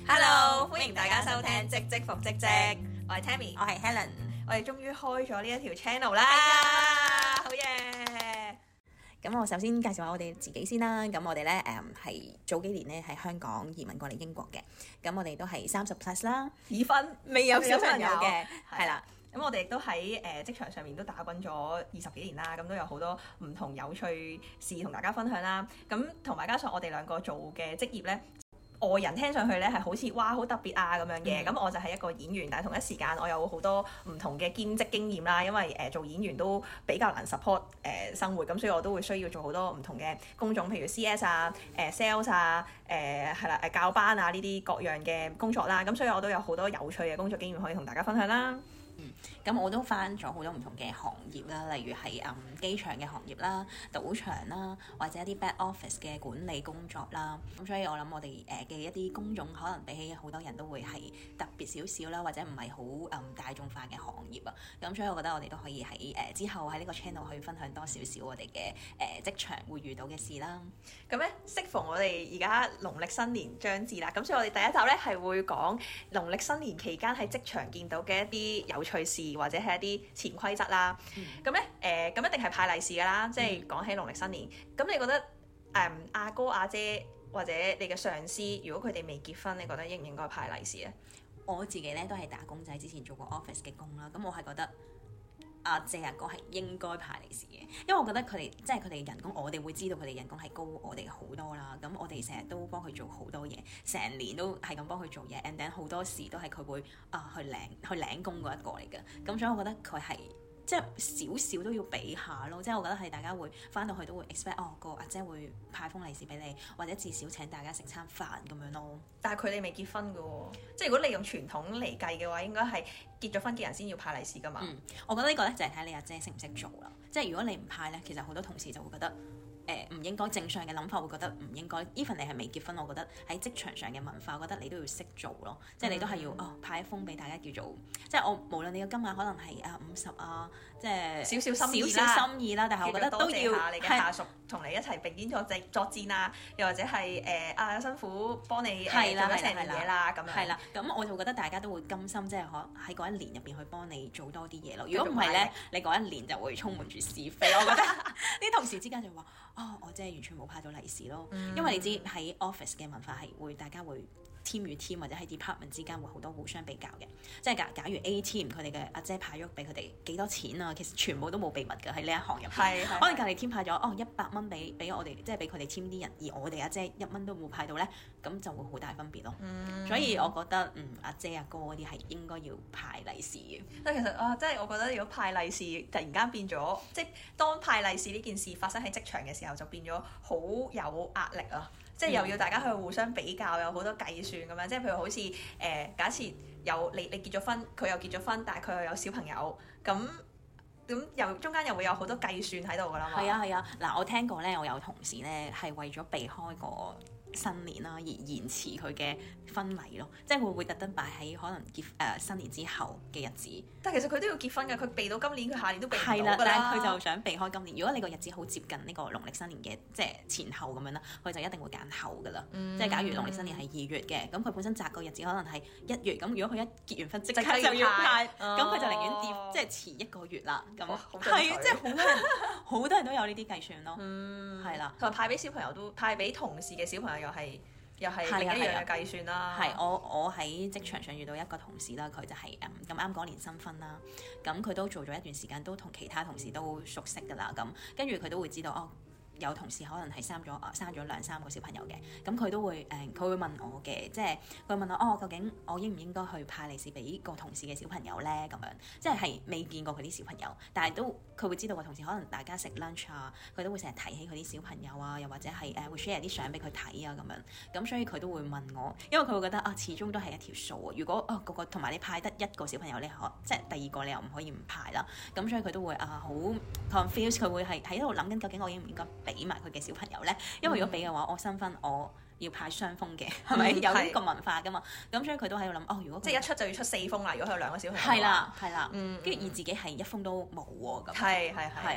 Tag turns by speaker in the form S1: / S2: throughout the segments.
S1: Hello，歡迎大家收聽嘖嘖復嘖嘖，我係 Tammy，
S2: 我係 Helen，
S1: 我哋終於開咗呢一條 channel 啦，好嘢！
S2: 咁我首先介紹下我哋自己先啦。咁我哋咧係早幾年咧喺香港移民過嚟英國嘅。咁我哋都係30+ 啦，
S1: 已婚未有小朋友嘅，
S2: 係啦。
S1: 咁我哋亦都喺職場上面都打滾咗20幾年啦，咁都有好多唔同有趣事同大家分享啦。咁同埋加上我哋兩個做嘅職業咧，外人聽上去咧係好似哇好特別啊咁樣嘅，咁我就係一個演員，但係同一時間我有好多唔同嘅兼職經驗啦，因為做演員都比較難 support 生活，咁所以我都會需要做好多唔同嘅工種，譬如 CS 啊、sales 啊、係啦教班啊呢啲各樣嘅工作啦，咁所以我都有好多有趣嘅工作經驗可以同大家分享啦。
S2: 咁我都返咗好多唔同嘅行業啦，例如係機場嘅行業啦、賭場啦，或者一啲 back office 嘅管理工作啦。咁所以我諗我哋嘅一啲工種可能比起好多人都會係特別少少啦，或者唔係好大眾化嘅行業啊。咁所以我覺得我哋都可以喺之後喺呢個 channel 去分享多少少我哋嘅職場會遇到嘅事啦。
S1: 咁咧，適逢我哋而家農曆新年將至啦，咁所以我哋第一集咧係會講農曆新年期間喺職場見到嘅一啲有趣事或者係一啲潛規則啦。咁咧咁一定係派利是㗎啦，即係講起農曆新年。咁你覺得阿哥阿姐或者你嘅上司，如果佢哋未結婚，你覺得應唔應該派利是咧？
S2: 我自己咧都係打工仔，之前做過 office 嘅工啦，咁我係覺得阿姐阿哥係應該派利是嘅，因為我覺得佢哋即係佢哋人工，我哋會知道佢哋人工係高我哋好多啦。咁我哋成日都幫佢做好多嘢，成年都係咁幫佢做嘢 and then 好多時都係佢會去領工嗰一個嚟嘅。咁所以我覺得佢係即係少少都要俾下咯，即係我覺得係大家會翻到去都會 expect 個阿姐會派封利是俾你，或者至少請大家食餐飯咁樣咯。
S1: 但係佢哋未結婚㗎喎，即係如果你用傳統嚟計嘅話，應該係結咗婚嘅人先要派利是㗎嘛。
S2: 我覺得呢個咧就係睇你阿姐識唔識做啦。即係如果你唔派咧，其實好多同事就會覺得唔應該，正常嘅諗法會覺得唔應該。even 你係未結婚，我覺得喺職場上嘅文化，我覺得你都要識做咯。即係你都係要派一封俾大家叫做，即係我無論你嘅金額可能係50啊，即係
S1: 少少心意啦。
S2: 但係我覺得都要
S1: 下你嘅下屬同你一齊並肩作戰啊，又或者係辛苦幫你做咗成年嘢啦咁樣。
S2: 係啦，咁我就覺得大家都會甘心，即係喺嗰一年入邊去幫你做多啲嘢咯。如果唔係咧，你嗰一年就會充滿住是非。我覺得啲同事之間就話我真係完全冇派到利是咯，因為你知喺 office 嘅文化係會大家會 team 與 team 或者喺 department 之間會好多互相比較嘅，即係假如 A team 佢哋嘅阿姐派咗俾佢哋幾多錢啊，其實全部都冇秘密㗎喺呢一行入邊。可能隔離 team 派咗100蚊俾我哋，即係俾佢哋 team 啲人，而我哋阿姐1蚊都冇派到咧，咁就會好大分別咯。所以我覺得阿姐阿哥嗰啲係應該要派利是嘅。
S1: 但其實即係我覺得如果派利是突然間變咗，即係當派利是呢件事發生喺職場嘅時候，就變咗好有壓力啊！即係又要大家去互相比較，有好多計算咁樣。即係譬如好似假設有你結咗婚，佢又結咗婚，但係佢又有小朋友，咁又中間又會有好多計算喺度㗎啦嘛。
S2: 係啊，嗱我聽過咧，我有同事咧係為咗避開個新年啦而延遲佢嘅婚禮咯，即係會特登擺喺可能新年之後嘅日子。
S1: 但係其實佢都要結婚㗎，佢避到今年，佢下年都避唔到㗎啦。
S2: 但係佢就想避開今年。如果你個日子好接近呢個農曆新年嘅即係前後咁樣啦，佢就一定會揀後㗎啦。即係假如農曆新年係2月嘅，咁佢本身擇個日子可能係1月，咁如果佢一結完婚即刻就要派，咁佢就寧願即係遲1個月啦。咁係即係好多人都有呢啲計算咯。係啦，
S1: 同埋派俾小朋友都派俾同事嘅小朋友又係另一樣嘅計算啦。
S2: 係我喺職場上遇到一個同事啦，佢就係咁啱嗰年新婚啦，咁佢都做咗一段時間，都同其他同事都熟悉㗎啦，咁跟住佢都會知道有同事可能係生咗2-3個小朋友嘅，咁佢都會佢會問我嘅，即係佢問我究竟我應唔應該去派利是俾個同事嘅小朋友咧？咁樣即係未見過佢啲小朋友，但係都佢會知道個同事可能大家食 lunch 啊，佢都會成日提起佢啲小朋友啊，又或者係會 share 啲相俾佢睇啊咁樣，咁所以佢都會問我，因為佢會覺得始終都係一條數啊。如果個同埋你派得1個小朋友，你即係第2個你又唔可以唔派啦，咁所以佢都會好 confused，佢會係喺度諗緊究竟我應唔應該俾埋佢嘅小朋友咧，因為如果俾嘅話，我新婚我要派雙封嘅，係咪有呢個文化噶嘛？咁所以佢都喺度諗，如果
S1: 即係一出就要出4封啦。如果佢有2個小朋友，
S2: 係啦，跟住而自己係1封都冇喎咁。
S1: 係啊，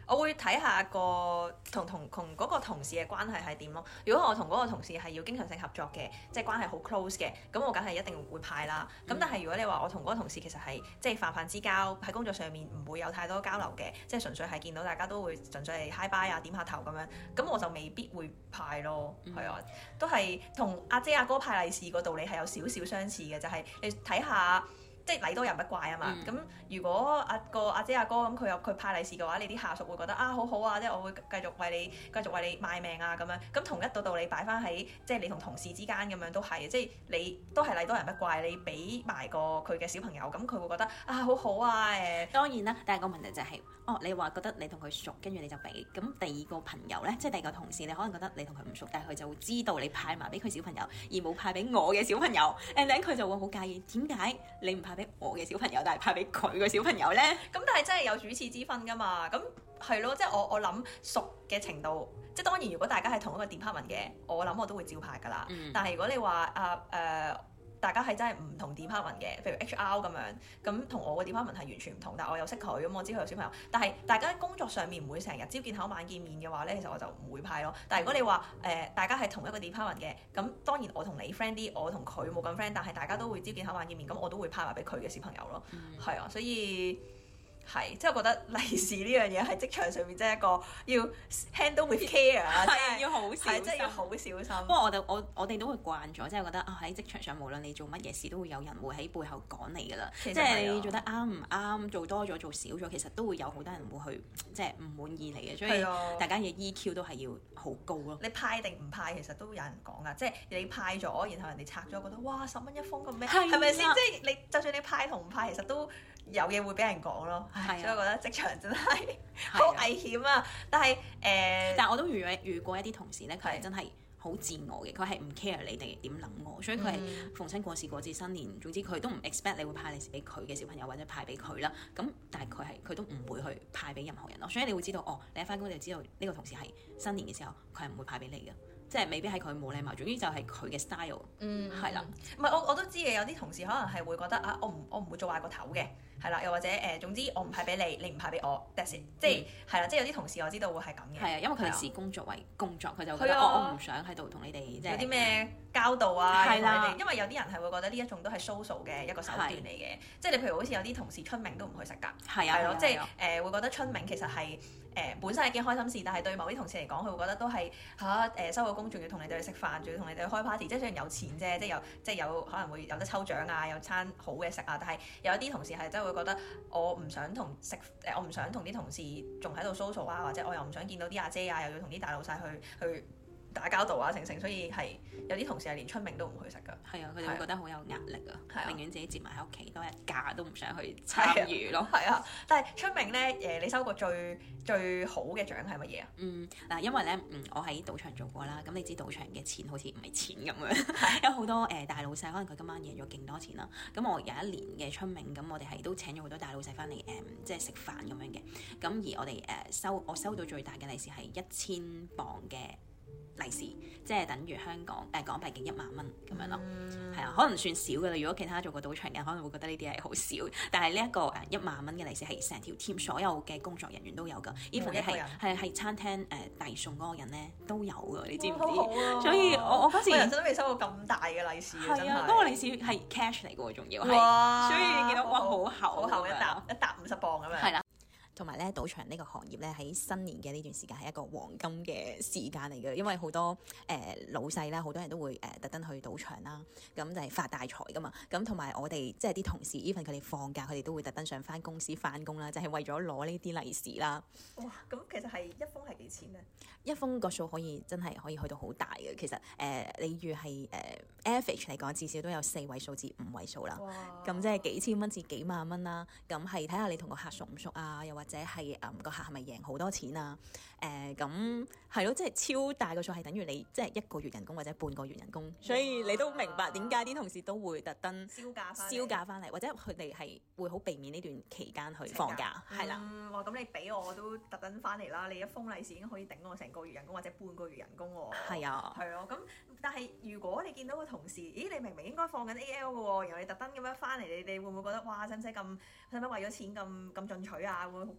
S1: 我會睇下同嗰個同事嘅關係係點咯。如果我同嗰個同事係要經常性合作嘅，即係關係好 close 嘅，咁我梗係一定會派啦。咁但係如果你話我同嗰個同事其實係即係泛泛之交，喺工作上面唔會有太多交流嘅，即係純粹係見到大家都會純粹係 hi bye 啊，點下頭咁樣，咁我就未必會派咯。係啊，都係同阿姐阿哥派利是個道理係有少少相似嘅，就係你睇下。即係禮多人不怪啊嘛，咁、如果阿姐阿哥咁佢派利是嘅話，你啲下屬會覺得啊好好啊，即係我會繼續為你賣命啊咁樣，咁同一道理擺翻喺即係你同同事之間咁樣都係，即係你都係禮多人不怪，你俾埋佢嘅小朋友，咁佢會覺得啊好好啊誒。
S2: 當然啦，但係個問題就係、你話覺得你同佢熟，跟住你就俾，咁第二個朋友咧，即係第二個同事，你可能覺得你同佢唔熟，但係佢就會知道你派埋俾佢小朋友，而冇派俾我嘅小朋友，佢就會好介意，點解你唔派俾我嘅小朋友，但係派俾佢嘅小朋友咧？
S1: 咁但係真係有主次之分㗎嘛？咁係咯，即係我諗熟嘅程度，即係當然如果大家係同一個 department 嘅，我諗我都會照派㗎啦。但係如果你話大家係真係唔同 department 嘅，譬如 HR 咁樣，咁同我個 department 係完全唔同，但係我又識佢，咁我知佢有小朋友。但係大家喺工作上面唔會成日朝見口晚見面嘅話咧，其實我就唔會派咯。但係如果你話大家係同一個 department 嘅，咁當然我同你 friend 啲，我同佢冇咁 friend，但係大家都會朝見口晚見面，咁我都會派埋俾佢嘅小朋友咯。係啊，所以。係，即係我覺得利是呢樣嘢喺職場上面真係一個要 handle with care 啊，
S2: 係要好小心，
S1: 真係要好小心。
S2: 不過我哋都會慣咗，即係覺得喺職場上無論你做乜嘢事，都會有人會喺背後講你㗎啦。即係你做得啱唔啱，做多咗做少咗，其實都會有好多人會去即係唔滿意你嘅，所以大家嘅 EQ 都係要好高咯。
S1: 你派定唔派，其實都有人講㗎，即係你派咗，然後人哋拆咗，覺得哇10蚊一封咁咩？係咪先？即係你就算你派同唔派，其實都有嘢會俾人講咯。所以我覺得職場真係好危險啊！但係
S2: 但係我都遇過一啲同事咧，佢係真係好自我嘅，佢係唔 care 你哋點諗我，所以佢係逢親過時過節新年，總之佢都唔 expect 你會派利是俾佢嘅小朋友或者派俾佢啦。咁但係佢都唔會去派俾任何人咯，所以你會知道你一翻工就知道呢個同事係新年嘅時候佢係唔會派俾你嘅。即係未必係佢冇禮貌，總之就係佢嘅 style，係啦。
S1: 唔係我都知嘅，有啲同事可能係會覺得啊，我唔會做壞個頭嘅，係啦，又或者總之我唔派俾你，你唔派俾我 that's it，即係係啦，即係有啲同事我知道會係咁嘅。
S2: 係啊，因為佢哋視工作為工作，佢就覺得我唔想喺度同你哋即係
S1: 有啲咩交道啊，
S2: 係啦，
S1: 因為有啲人係會覺得呢一種都係 social 嘅一個手段嚟嘅，即係你譬如好似有啲同事春茗都唔去食㗎，係咯，即係會覺得春茗其實係。本身係件開心事，但係對某啲同事嚟講，佢會覺得都係收個工仲要同你哋去食飯，仲要同你哋去開 party，即係雖然有錢啫，即係有可能會有得抽獎啊，有餐好嘅食啊，但係有一啲同事係真係會覺得我唔想同啲同事仲喺度 social 啊，或者我又唔想見到啲阿姐啊，又要同啲大老細去打交道啊，成，所以係有啲同事係連春茗都唔去食㗎。係
S2: 啊，佢哋會覺得好有壓力啊，寧願自己接埋喺屋企多日假都唔想去參與咯。
S1: 係啊，但係春茗咧你收過最好嘅獎係乜嘢啊？
S2: 嗱，因為咧我喺賭場做過啦，咁你知賭場嘅錢好似唔係錢咁樣，有好多大老細可能佢今晚贏咗勁多錢啦。咁我有一年嘅春茗，咁我哋係都請咗好多大老細翻嚟即係食飯咁樣嘅。咁而我哋我收到最大嘅利是係1000磅嘅利是，即係等於香港港幣嘅1萬蚊咁樣咯，係啊，可能算少㗎啦。如果其他做過賭場嘅，可能會覺得呢啲係好少，但係呢一個1萬蚊嘅利是係成條 team 所有嘅工作人員都有㗎，even 你係餐廳遞餸嗰個人咧都有㗎，你知唔知？所以我嗰時
S1: 人生都未收過咁大嘅利是啊！真係
S2: 嗰個利是係 cash 嚟㗎喎，仲要係，所以你見到哇好厚
S1: 一沓50磅咁樣。
S2: 係啦。同埋咧，賭場呢個行業咧喺新年嘅呢段時間係一個黃金嘅時間嚟嘅，因為好多老細啦，好多人都會特登去賭場啦，咁就係發大財噶嘛。咁同埋我哋即係啲同事 even 佢哋放假，佢哋都會特登上翻公司翻工啦，就係為咗攞呢啲利是啦。
S1: 哇！咁其實係一封係幾錢咧？
S2: 一封個數真係可以去到好大嘅。其實例如係average 嚟講，至少都有4位數至5位數啦。咁即係幾千蚊至幾萬蚊啦。咁係睇下你同個客熟唔熟啊，又或者係個客係咪贏好多錢啊？咁係咯，即係超大個數，係等於你即係1個月人工或者半個月人工，所以你都明白點解啲同事都會特登銷價翻嚟，或者佢哋係會好避免呢段期間去放假，係啦。
S1: 哇！咁你俾我都特登翻嚟啦，你一封利是已經可以頂我成個月人工或者半個月人工喎。
S2: 係啊，
S1: 係咯。咁但係如果你見到個同事，咦？你明明應該放緊 AL 嘅喎，然後你特登咁樣翻嚟，你會唔會覺得哇？使唔使為咗錢咁進取啊？會好驚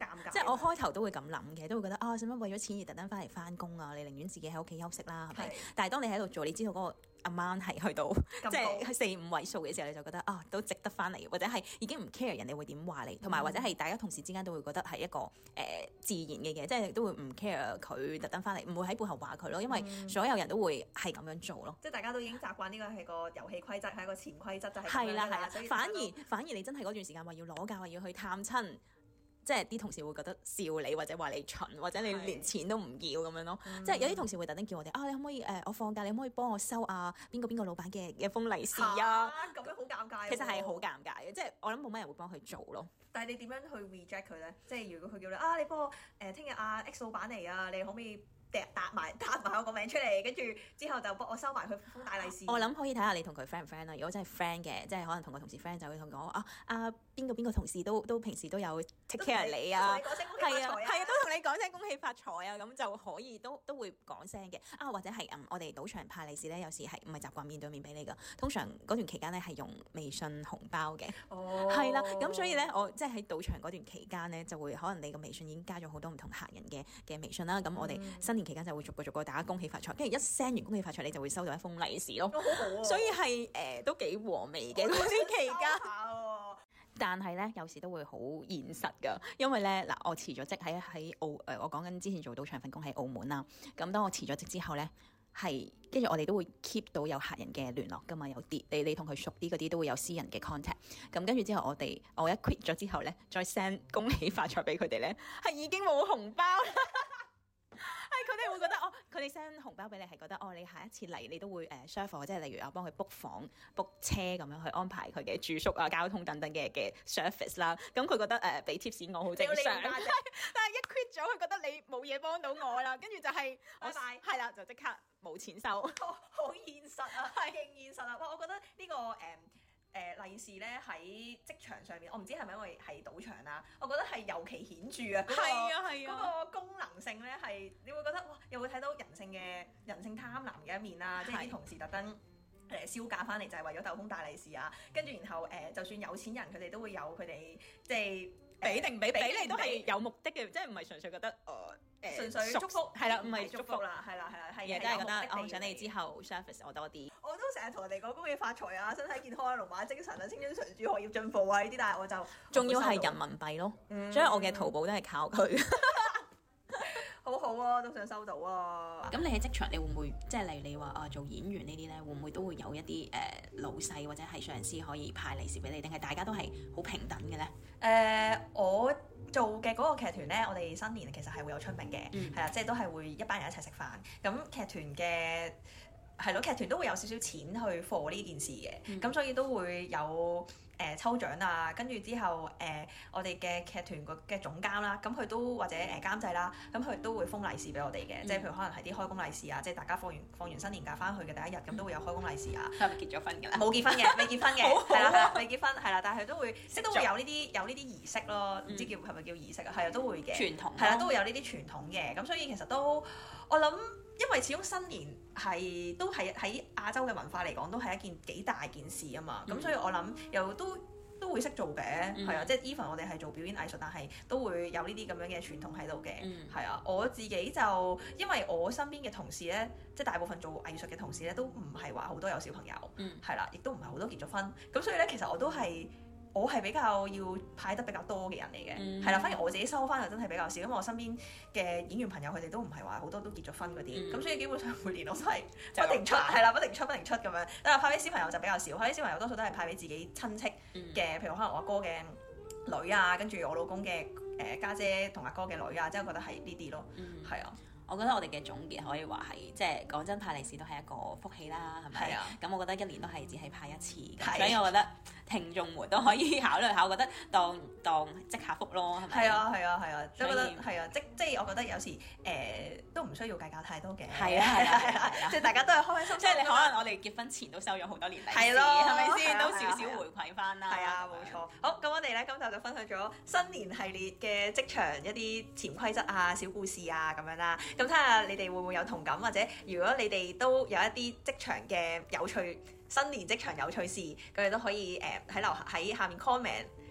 S1: 尷尬。
S2: 即係我開頭都會咁諗嘅，都會覺得啊，使乜為咗錢而特登翻嚟翻工啊？你寧願自己喺屋企休息啦，係咪？但係當你喺度做，你知道嗰個 amount 係去到即係4-5位數嘅時候，你就覺得啊，都值得翻嚟，或者係已經唔 care 人哋會點話你，同埋或者係大家同事之間都會覺得係一個自然嘅嘢，即係都會唔 care 佢特登翻嚟，唔會喺背後話佢咯，因為所有人都會係咁樣做咯。
S1: 即係大家都已經習慣呢個係個遊戲規則，係一個潛規則，就係
S2: 係啦係啦，
S1: 所以
S2: 反而你真係嗰段時間話要攞假，話要去探親。即係啲同事會覺得笑你，或者話你蠢，或者你連錢都唔要咁樣咯。即係有啲同事會特登叫我哋啊，你可唔可以我放假，你可唔可以幫我收邊個老闆嘅封利是啊？
S1: 咁樣好尷尬。
S2: 其實係好尷尬嘅，即係我諗冇乜人會幫佢做咯。
S1: 但係你點樣去 reject 佢咧？即係如果佢叫你你幫我聽日X 老闆嚟啊，你可唔可以答埋我個名出嚟，跟住之後就幫我收埋佢封大利是。
S2: 我諗可以睇下你同佢 friend 唔 friend 啦。如果真係 friend 嘅，即係可能同個同事 friend 就會同佢講邊個同事都平時都有 take care 你啊，係啊，都同你講聲恭喜發財啊，咁就可以都會講聲嘅或者係我哋賭場派利是咧，有時係唔係習慣面對面俾你噶，通常嗰段期間咧係用微信紅包嘅，係啦，咁所以咧我即係喺賭場嗰段期間咧就會可能你個微信已經加咗好多唔同客人嘅微信啦，咁我哋新年期間就會逐個大家恭喜發財，跟住一 send 完恭喜發財你就會收到一封利是咯，所以係都幾和味嘅嗰段期間。但係咧，有時都會好現實㗎，因為咧嗱，我辭咗職喺澳我講緊之前做賭場份工喺澳門啦。咁當我辭咗職之後咧，係跟住我哋都會 keep 到有客人嘅聯絡㗎嘛，有啲你同佢熟啲嗰啲都會有私人嘅 contact。咁跟住之後我一 quit 咗之後咧，再 send 恭喜發財俾佢哋咧，係已經冇紅包啦。係佢哋會覺得佢哋 send 紅包俾你係覺得你下一次嚟你都會serve，即係例如幫佢 book 房 book 車咁樣去安排佢嘅住宿交通等等嘅 service 啦。咁佢覺得俾 tips 我好正常，但係一 quit 咗佢覺得你冇嘢幫到我啦，跟住就係係啦，就即刻冇錢收。
S1: 好現實啊，係勁現實啊！我覺得呢個利是咧喺職場上面，我唔知係咪因為係賭場啦，我覺得係尤其顯著啊！嗰個功能性咧係，你會覺得哇，又會睇到人性貪婪嘅一面啦，即係啲同事特登燒價翻嚟就係為咗鬥封大利是啊，跟住然後就算有錢人佢哋都會有佢哋即係俾定唔俾你都係有目的嘅，即係唔係純粹覺得純粹祝福係啦，唔係祝福啦，係真係覺得我想你之後 service 我多啲。我都成日同人哋講恭喜發財啊，身體健康啊，龍馬精神啊，青春常駐，學業進步啊呢啲，但係我就仲要係人民幣咯，所以我嘅淘寶都係靠佢。好好啊，都想收到啊！
S2: 咁你喺職場，你會唔會即係例如你話做演員呢啲咧，會唔會都會有一啲老細或者係上司可以派利是俾你，定係大家都係好平等嘅咧？
S1: 我做嘅嗰個劇團咧，我哋新年其實係會有出名嘅，係啦，即係都係會一班人一齊食飯。咁劇團嘅係咯，劇團都會有少少錢去貨呢件事嘅，咁所以都會有抽獎啊，跟住之後我哋嘅劇團嘅總監啦，咁佢都或者監製啦，咁佢都會封利是俾我哋嘅，即係譬如可能係啲開工利是啊，即係大家放完新年假翻去嘅第一日，咁都會有開工利是啊。
S2: 係咪結咗婚㗎啦？
S1: 冇結婚嘅，未結婚嘅，係啦，未結婚係啦，但係佢都會即都會有呢啲儀式咯，唔知係咪叫儀式啊？係啊，都會嘅傳統，係啦，都會有呢啲傳統嘅，咁所以其實都我諗。因為始終新年都係喺亞洲嘅文化嚟講，都係一件幾大件事啊嘛。咁所以我諗又都會識做嘅，係啊。即係 even 我哋係做表演藝術，但係都會有呢啲咁樣嘅傳統喺度嘅，係啊。我自己就因為我身邊嘅同事咧，即係大部分做藝術嘅同事咧，都唔係話好多有小朋友，係啦，亦都唔係好多結咗婚。咁所以咧，其實我係比較要派得比較多嘅人嚟嘅，係啦。反而我自己收翻就真係比較少，因為我身邊嘅演員朋友佢哋都唔係話好多都結咗婚嗰啲，咁所以基本上每年我都係不停出，係啦，不停出咁樣。但係派俾小朋友就比較少，派俾小朋友多數都係派俾自己親戚嘅，譬如可能我阿哥嘅女啊，跟住我老公嘅家姐同阿哥嘅女啊，即係我覺得係呢啲咯，係啊。
S2: 我覺得我哋嘅總結可以話係，即係講真，派利是都係一個福氣啦，係咪？咁我覺得一年都係只係派一次，所以我覺得聽眾們都可以考慮下，我覺得當積下福咯，係咪？係啊，即係覺得係啊，即係我覺得有時都唔需要計較太多嘅。係啊，即係大家都係開開心心。即係你可能我哋結婚前都收咗好多年利是，係咯，係咪先？都少少回饋翻啦。係啊，冇錯。好，咁我哋咧今集就分享咗新年系列嘅職場一啲潛規則啊、小故事啊咁樣啦。咁睇下你哋會唔會有同感，或者如果你哋都有一啲職場嘅有趣新年職場有趣事，佢哋都可以喺下面 comment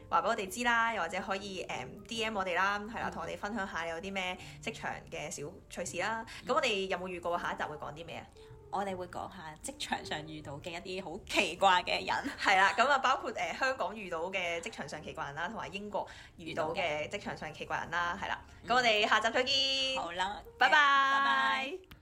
S1: 話俾我哋知啦，又或者可以DM 我哋啦，係啦，同我哋分享下你有啲咩職場嘅小趣事啦。咁我哋有冇預告下一集會講啲咩啊？
S2: 我哋會講下職場上遇到嘅一啲好奇怪嘅人。
S1: 係啦，咁啊包括香港遇到嘅職場上奇怪人啦，同埋英國遇到嘅職場上奇怪人啦，係啦。咁我哋下集再見。
S2: 好啦，
S1: 拜拜。
S2: 拜拜。